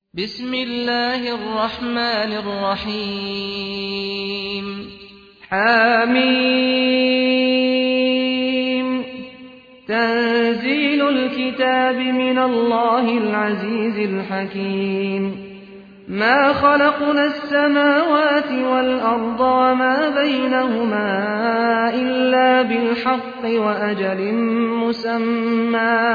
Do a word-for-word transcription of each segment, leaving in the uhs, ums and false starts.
بسم الله الرحمن الرحيم حميم تنزيل الكتاب من الله العزيز الحكيم ما خلقنا السماوات والأرض وما بينهما إلا بالحق وأجل مسمى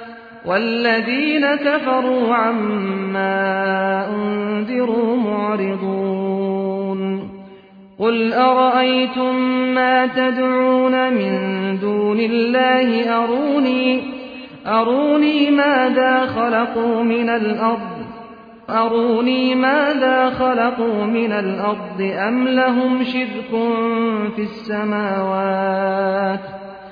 والذين كفروا عما أنذروا معرضون قل أرأيتم ما تدعون من دون الله أروني, أروني ماذا خلقوا من الأرض أروني ماذا خلقوا من الأرض أم لهم شرك في السماوات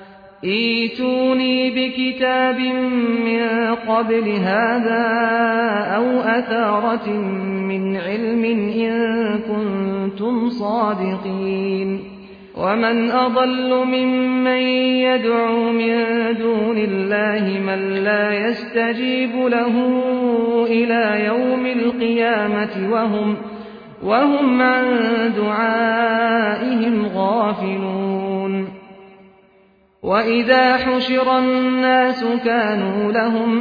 ائتوني بكتاب من قبل هذا أو أثارة من علم إن كنتم صادقين ومن أضل ممن يدعو من دون الله من لا يستجيب له إلى يوم القيامة وهم, وهم عن دعائهم غافلون وإذا حشر الناس كانوا لهم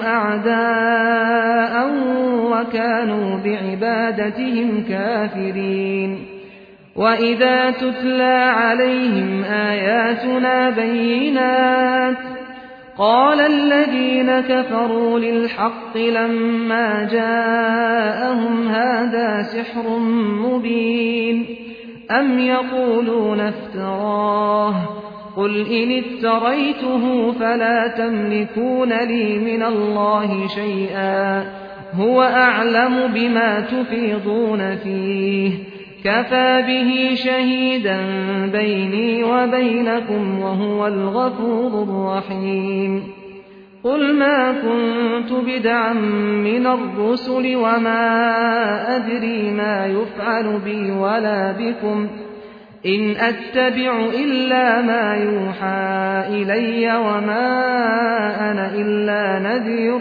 أعداء وكانوا بعبادتهم كافرين وإذا تتلى عليهم آياتنا بينات قال الذين كفروا للحق لما جاءهم هذا سحر مبين أم يقولون افتراه قل إن افتريته فلا تملكون لي من الله شيئا هو أعلم بما تفيضون فيه كفى به شهيدا بيني وبينكم وهو الغفور الرحيم قل ما كنت بدعا من الرسل وما أدري ما يفعل بي ولا بكم إن أتبع إلا ما يوحى إلي وما أنا إلا نذير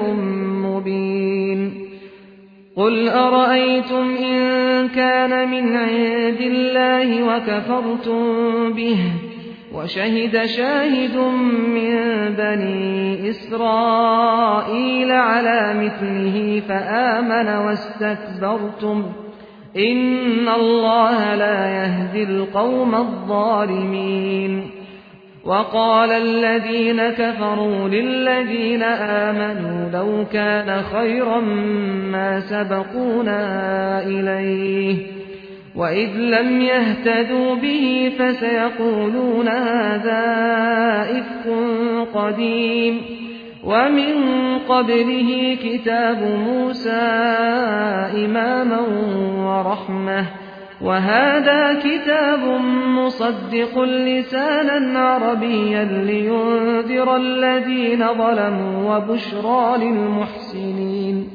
مبين قل أرأيتم إن كان من عند الله وكفرتم به وشهد شاهد من بني إسرائيل على مثله فآمن واستكبرتم إن الله لا يهدي القوم الظالمين وقال الذين كفروا للذين آمنوا لو كان خيرا ما سبقونا إليه وإذ لم يهتدوا به فسيقولون هذا إفك قديم ومن قبله كتاب موسى إماما ورحمة وهذا كتاب مصدق لسانا عربيا لينذر الذين ظلموا وبشرى للمحسنين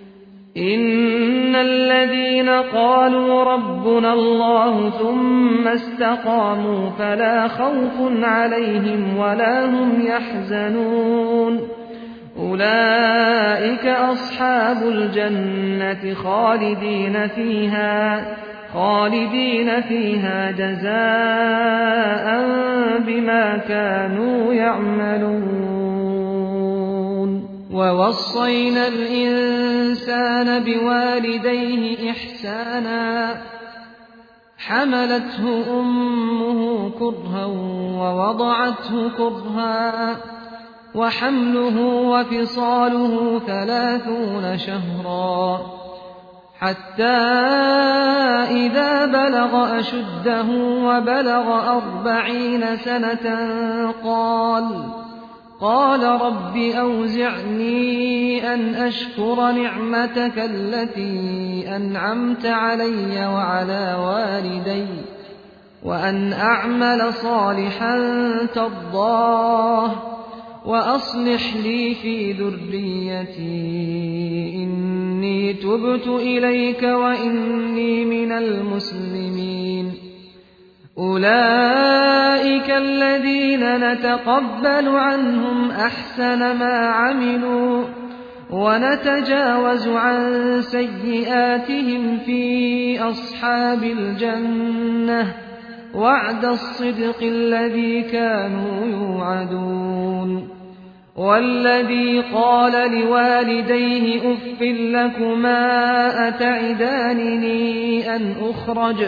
إن الذين قالوا ربنا الله ثم استقاموا فلا خوف عليهم ولا هم يحزنون أولئك أصحاب الجنة خالدين فيها خالدين فيها جزاء بما كانوا يعملون ووصينا الإنسان بوالديه إحسانا حملته أمه كرها ووضعته كرها وحمله وفصاله ثلاثون شهرا حتى إذا بلغ أشده وبلغ أربعين سنة قال قال رب أوزعني أن أشكر نعمتك التي أنعمت علي وعلى والدي وأن أعمل صالحا ترضاه وأصلح لي في ذريتي إني تبت إليك وإني من المسلمين أولئك الذين نتقبل عنهم أحسن ما عملوا ونتجاوز عن سيئاتهم في أصحاب الجنة وعد الصدق الذي كانوا يوعدون والذي قال لوالديه أف لكما أتعدانني أن أخرج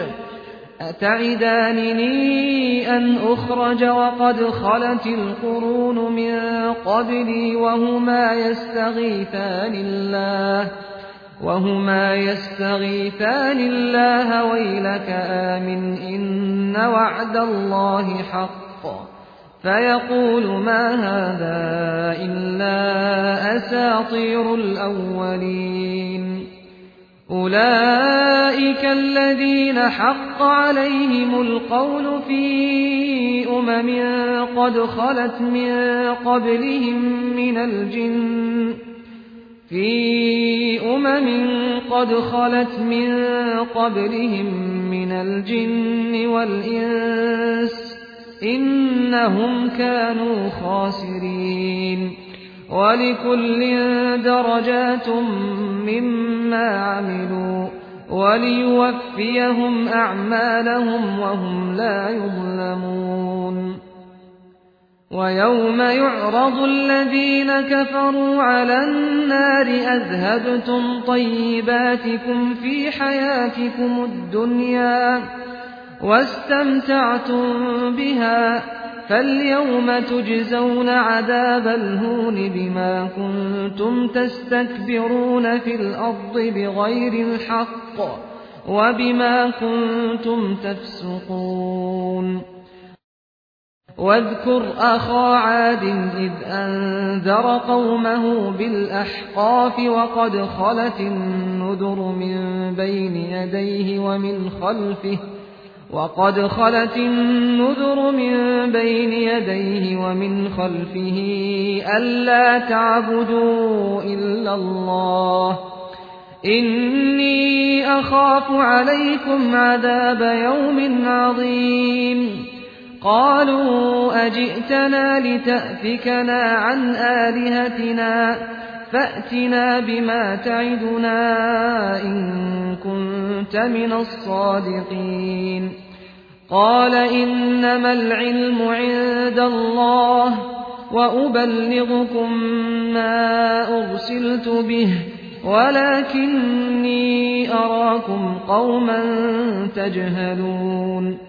أتعدانني أن أخرج وقد خلت القرون من قبلي وهما يستغيثان الله وهما يستغيثان الله ويلك آمن إن وعد الله حق فيقول ما هذا إلا أساطير الأولين أولئك الذين حق عليهم القول في أمم قد خلت من قبلهم من الجن في أمم قد خلت من قبلهم من الجن والإنس إنهم كانوا خاسرين ولكل درجات مما عملوا وليوفيهم أعمالهم وهم لا يظلمون ويوم يعرض الذين كفروا على النار أذهبتم طيباتكم في حياتكم الدنيا واستمتعتم بها فاليوم تجزون عذاب الهون بما كنتم تستكبرون في الأرض بغير الحق وبما كنتم تفسقون واذكر أخا عاد إذ أنذر قومه بالأحقاف وقد خلت النذر من بين يديه ومن خلفه وقد خلت النذر من بين يديه ومن خلفه ألا تعبدوا إلا الله إني أخاف عليكم عذاب يوم عظيم قالوا أجئتنا لتأفكنا عن آلهتنا فأتنا بما تعدنا إن كنت من الصادقين قال إنما العلم عند الله وأبلغكم ما أرسلت به ولكني أراكم قوما تجهلون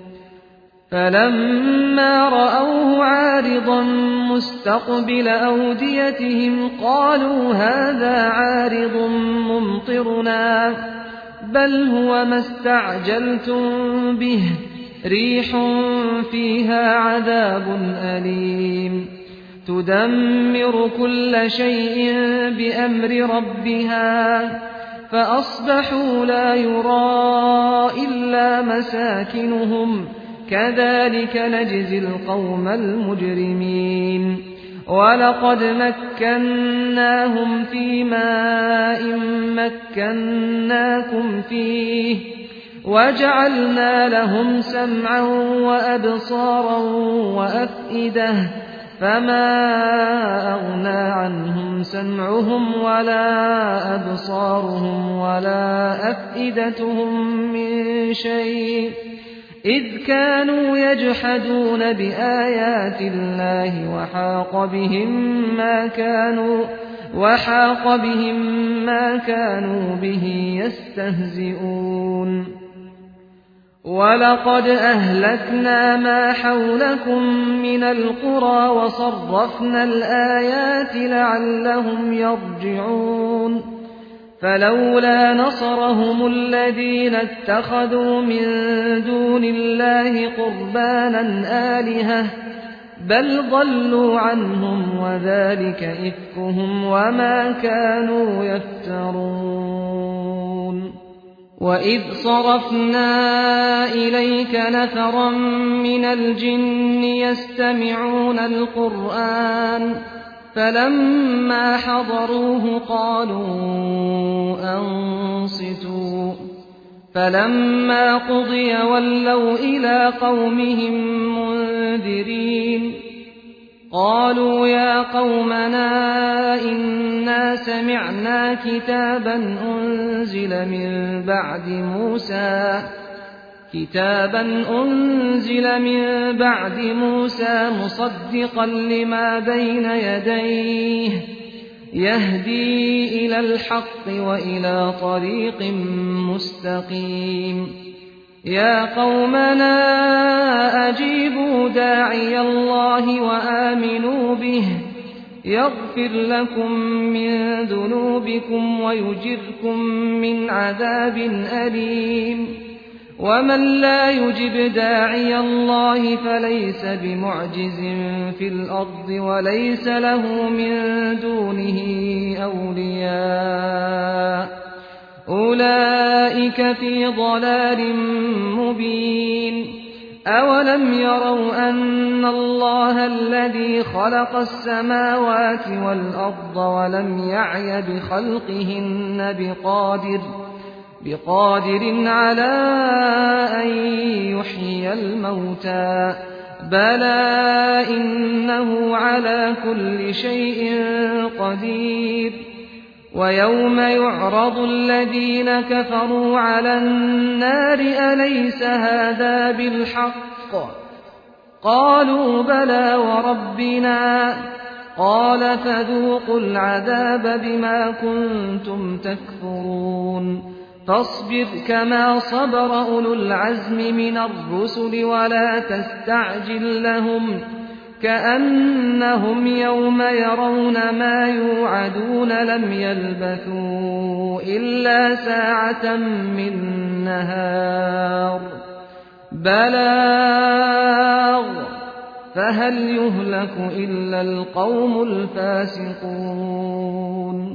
فلما رأوه عارضا مستقبل أوديتهم قالوا هذا عارض ممطرنا بل هو ما استعجلتم به ريح فيها عذاب أليم تدمر كل شيء بأمر ربها فأصبحوا لا يرى إلا مساكنهم كذلك نجزي القوم المجرمين ولقد مكناهم في ماء مكناكم فيه وجعلنا لهم سمعا وأبصارا وأفئدة فما أغنى عنهم سمعهم ولا أبصارهم ولا أفئدتهم من شيء إذ كانوا يجحدون بآيات الله وحاق بهم ما كانوا وحاق بهم ما كانوا به يستهزئون ولقد أهلكنا ما حولكم من القرى وصرفنا الآيات لعلهم يرجعون فلولا نصرهم الذين اتخذوا من دون الله قربانا آلهة بل ضلوا عنهم وذلك إفكهم وما كانوا يفترون وإذ صرفنا إليك نفرا من الجن يستمعون القرآن فلما حضروه قالوا أنصتوا فلما قضي ولوا إلى قومهم منذرين قالوا يا قومنا إنا سمعنا كتابا أنزل من بعد موسى كتابا أنزل من بعد موسى مصدقا لما بين يديه يهدي إلى الحق وإلى طريق مستقيم يا قومنا أجيبوا داعي الله وآمنوا به يغفر لكم من ذنوبكم ويجركم من عذاب أليم ومن لا يجب داعي الله فليس بمعجز في الأرض وليس له من دونه أولياء أولئك في ضلال مبين أولم يروا أن الله الذي خلق السماوات والأرض ولم يعي بخلقهن بقادر بقادر على أن يحيي الموتى بلى إنه على كل شيء قدير ويوم يعرض الذين كفروا على النار أليس هذا بالحق قالوا بلى وربنا قال فذوقوا العذاب بما كنتم تكفرون فاصبر كما صبر أولو العزم من الرسل ولا تستعجل لهم كأنهم يوم يرون ما يوعدون لم يلبثوا إلا ساعة من نهار بلاغ فهل يهلك إلا القوم الفاسقون